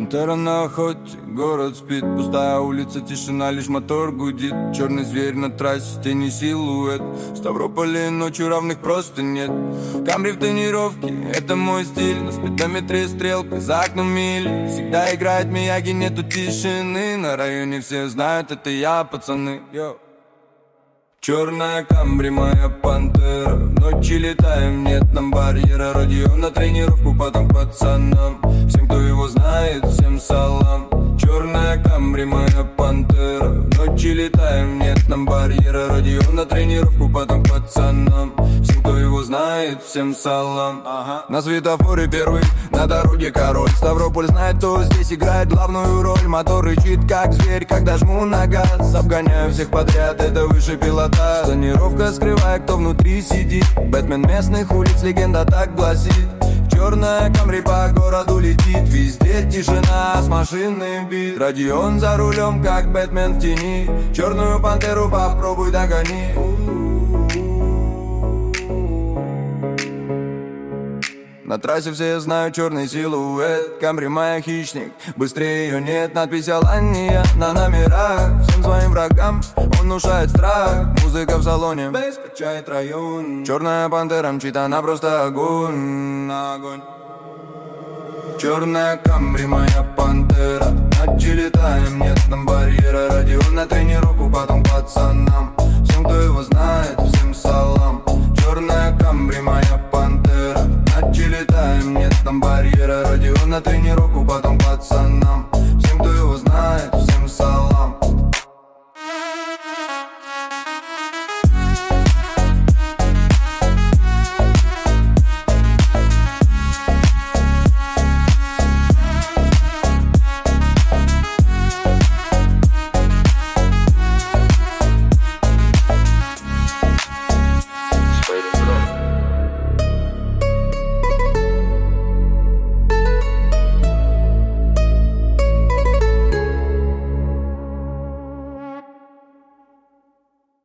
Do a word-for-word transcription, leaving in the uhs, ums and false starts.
Пантера на охоте, город спит, пустая улица, тишина, лишь мотор гудит. Черный зверь на трассе, тени силуэт. В Ставрополе ночью равных просто нет. Камри в тонировке, это мой стиль. На спидометре стрелка, за окном мили. Всегда играет Мияги, нету тишины. На районе все знают, это я, пацаны. Йо. Черная Камри, моя пантера. Ночи летаем, нет нам барьера. Радио на тренировку, потом к пацанам. Всем, кто его знает, всем салам. Черная Камри, моя пантера. Ночи летаем, нет нам барьера. Радио на тренировку, потом к пацанам. Всем, кто его знает, всем салам. Ага. На светофоре первый, на дороге король. Ставрополь знает, кто здесь играет главную роль. Мотор рычит, как зверь, когда жму на газ. Обгоняю всех подряд, это выше пилота. Тонировка скрывает, кто внутри сидит. Бэтмен местных улиц, легенда так гласит. Черная Камри по городу летит. Везде тишина, с машины бит. Родион за рулем, как Бэтмен в тени. Черную пантеру попробуй догони. На трассе все знают черный силуэт. Камри моя хищник, быстрее ее нет. Надпись Алания на номерах. Всем своим врагам он внушает страх. Музыка в салоне, бейс качает район. Черная пантера мчит, она просто огонь. Огонь. Черная Камри, моя пантера. Ночи летаем, нет нам барьера. Радио на тренировку, потом к пацанам.